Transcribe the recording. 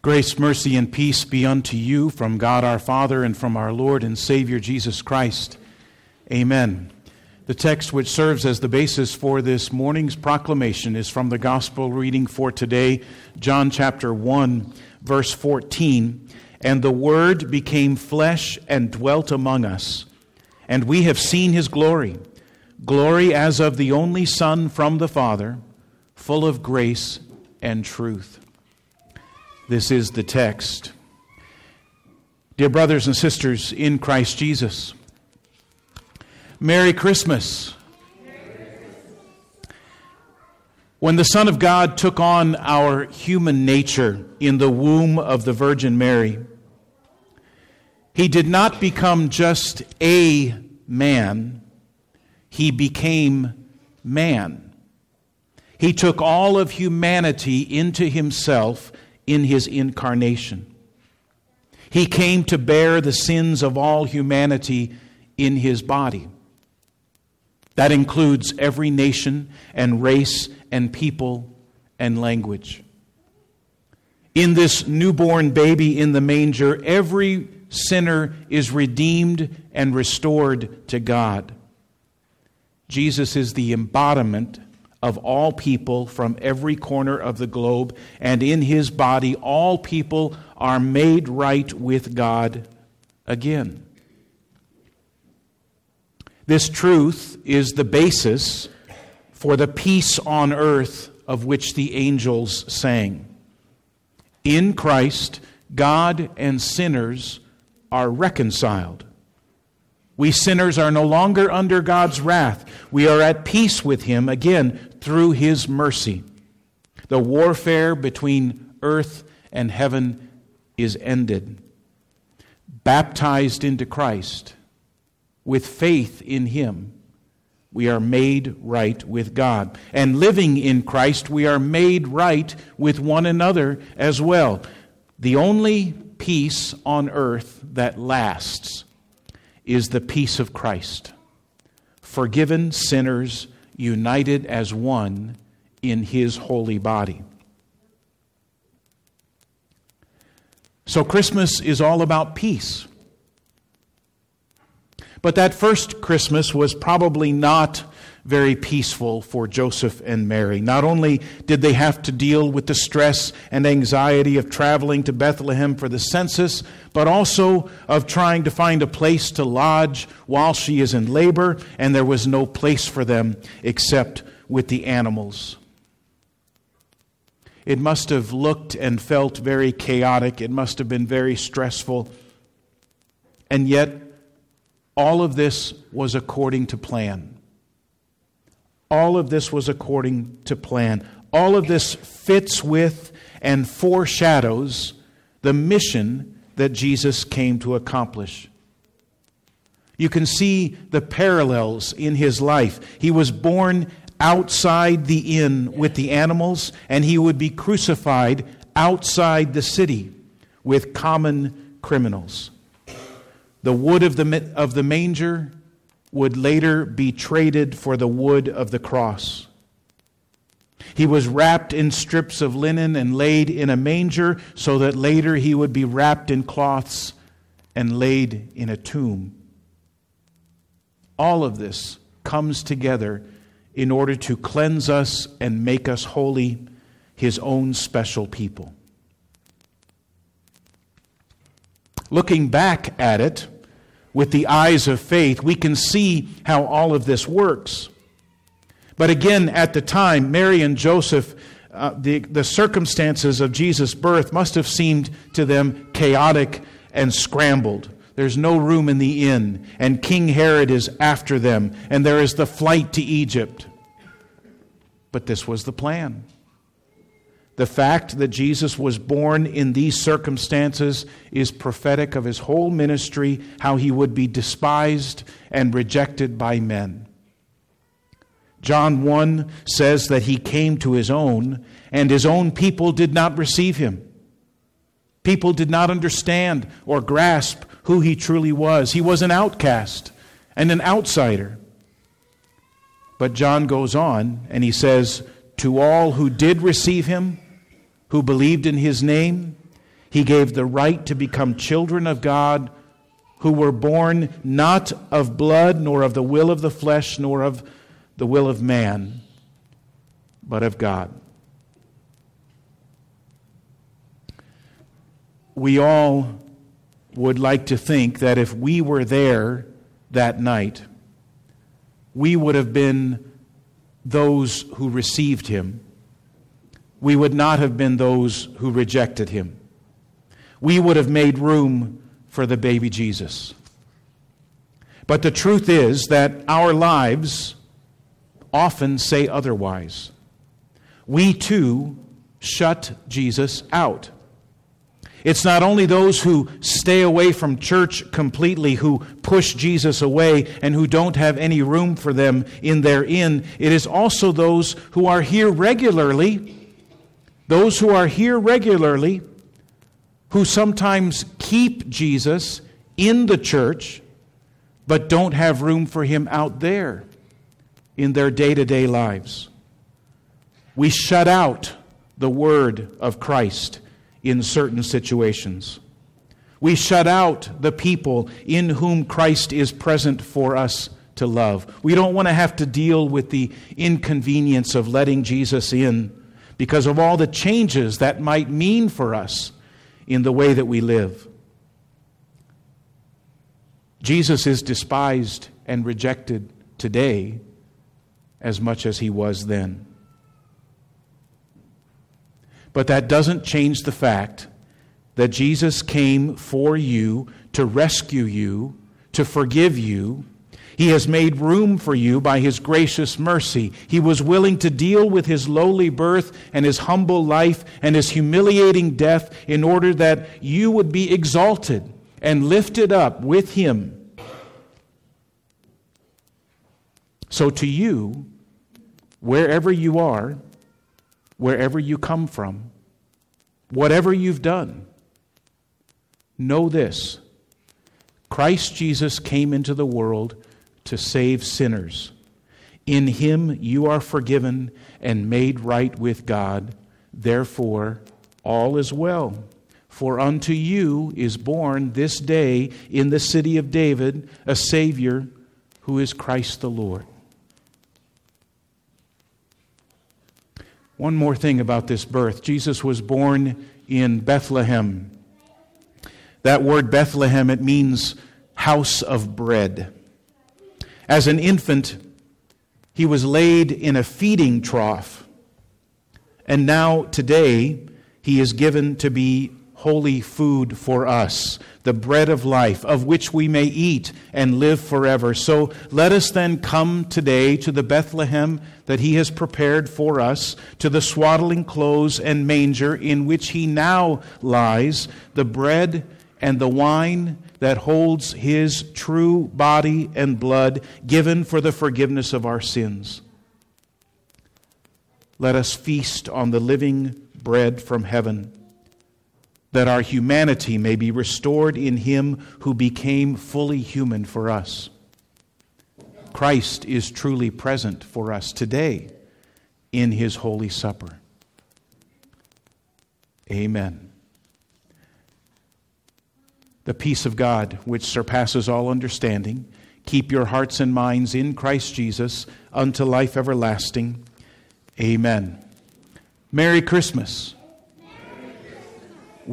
Grace, mercy, and peace be unto you from God our Father and from our Lord and Savior Jesus Christ. Amen. The text which serves as the basis for this morning's proclamation is from the gospel reading for today, John chapter 1, verse 14. And the Word became flesh and dwelt among us, and we have seen His glory, glory as of the only Son from the Father, full of grace and truth. This is the text. Dear brothers and sisters in Christ Jesus, Merry Christmas. When the Son of God took on our human nature in the womb of the Virgin Mary, He did not become just a man, He became man. He took all of humanity into Himself in His incarnation. He came to bear the sins of all humanity in His body. That includes every nation and race and people and language. In this newborn baby in the manger, every sinner is redeemed and restored to God. Jesus is the embodiment of all people from every corner of the globe, and in His body all people are made right with God again. This truth is the basis for the peace on earth of which the angels sang. In Christ, God and sinners are reconciled. We sinners are no longer under God's wrath. We are at peace with Him again through His mercy. The warfare between earth and heaven is ended. Baptized into Christ, with faith in Him, we are made right with God. And living in Christ, we are made right with one another as well. The only peace on earth that lasts is the peace of Christ. Forgiven sinners united as one in His holy body. So Christmas is all about peace. But that first Christmas was probably not very peaceful for Joseph and Mary. Not only did they have to deal with the stress and anxiety of traveling to Bethlehem for the census, but also of trying to find a place to lodge while she is in labor, and there was no place for them except with the animals. It must have looked and felt very chaotic. It must have been very stressful. And yet, all of this was according to plan. All of this was according to plan. All of this fits with and foreshadows the mission that Jesus came to accomplish. You can see the parallels in His life. He was born outside the inn with the animals, and He would be crucified outside the city with common criminals. The wood of the manger would later be traded for the wood of the cross. He was wrapped in strips of linen and laid in a manger so that later He would be wrapped in cloths and laid in a tomb. All of this comes together in order to cleanse us and make us holy, His own special people. Looking back at it, with the eyes of faith, we can see how all of this works. But again, at the time, Mary and Joseph, the circumstances of Jesus' birth must have seemed to them chaotic and scrambled. There's no room in the inn, and King Herod is after them, and there is the flight to Egypt. But this was the plan. The fact that Jesus was born in these circumstances is prophetic of His whole ministry, how He would be despised and rejected by men. John 1 says that He came to His own, and His own people did not receive Him. People did not understand or grasp who He truly was. He was an outcast and an outsider. But John goes on and he says, to all who did receive Him, who believed in His name, He gave the right to become children of God, who were born not of blood, nor of the will of the flesh, nor of the will of man, but of God. We all would like to think that if we were there that night, we would have been those who received him. We would not have been those who rejected him. We would have made room for the baby Jesus. But the truth is that our lives often say otherwise. We too shut Jesus out. It's not only those who stay away from church completely, who push Jesus away and who don't have any room for them in their inn. It is also those who are here regularly, who sometimes keep Jesus in the church, but don't have room for him out there in their day-to-day lives. We shut out the word of Christ in certain situations. We shut out the people in whom Christ is present for us to love. We don't want to have to deal with the inconvenience of letting Jesus in because of all the changes that might mean for us in the way that we live. Jesus is despised and rejected today as much as he was then. But that doesn't change the fact that Jesus came for you, to rescue you, to forgive you. He has made room for you by his gracious mercy. He was willing to deal with his lowly birth and his humble life and his humiliating death in order that you would be exalted and lifted up with him. So to you, wherever you are, wherever you come from, whatever you've done, know this: Christ Jesus came into the world to save sinners. In him you are forgiven and made right with God. Therefore, all is well. For unto you is born this day in the city of David a Savior, who is Christ the Lord. One more thing about this birth. Jesus was born in Bethlehem. That word Bethlehem, it means house of bread. As an infant, he was laid in a feeding trough. And now, today, he is given to be holy food for us, the bread of life, of which we may eat and live forever. So let us then come today to the Bethlehem that he has prepared for us, to the swaddling clothes and manger in which he now lies, the bread and the wine that holds his true body and blood given for the forgiveness of our sins. Let us feast on the living bread from heaven, that our humanity may be restored in him who became fully human for us. Christ is truly present for us today in his holy supper. Amen. The peace of God, which surpasses all understanding, keep your hearts and minds in Christ Jesus unto life everlasting. Amen. Merry Christmas.